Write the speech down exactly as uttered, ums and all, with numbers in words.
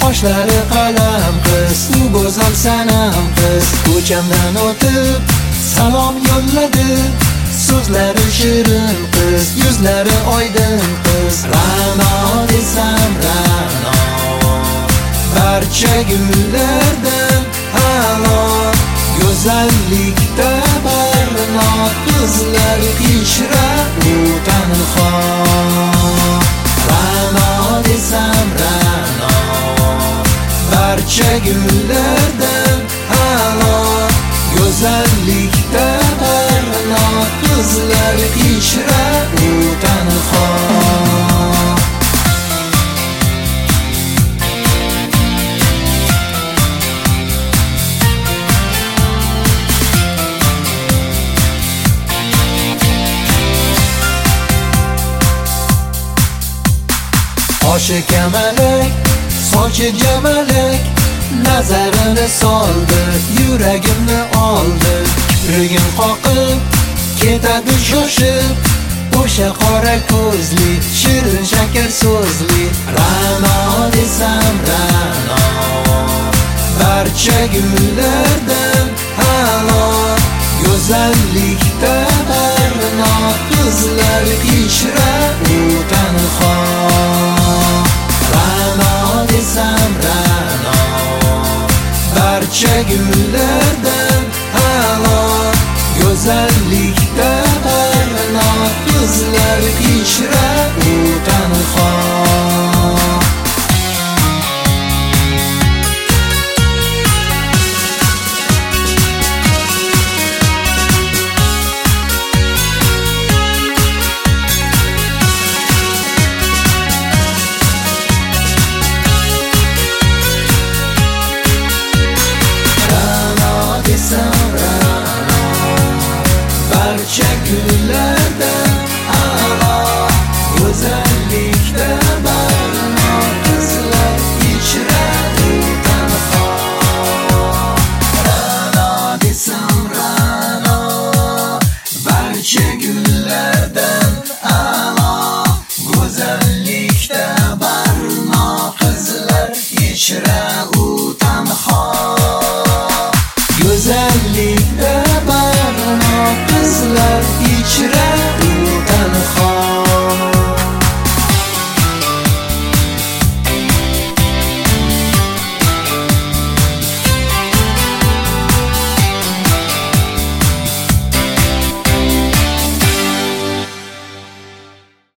qoshlari qalam qiz, u go'zal sanam qiz. Ko'chamdan o'tib salom yo'lladi, so'zlari shirin qiz, yuzlari oydin qiz. Ra'no desam Ra'no, barcha gullardan a'lo. Go'zallikda barno, qizlar ichra u tanho. Ra'no desam Ra'no, barcha gullardan a'lo. Go'zallikda barno, qizlar ichra u tanho. Qoshi kamalak, sochi jamalak, nazarini soldi, yuragimni oldi. Kiprigim qoqib, ketadi shoshib, o'sha qora ko'zli, shirin shakar so'zli. Ra'no desam Ra'no, barcha gullardan a'lo. Go'zallikda barno, qizlar ichra u tanho. Ra'no desam Ra'no, barcha gullardan a'lo. Go'zallikda barno, qizlar ichra u tanho.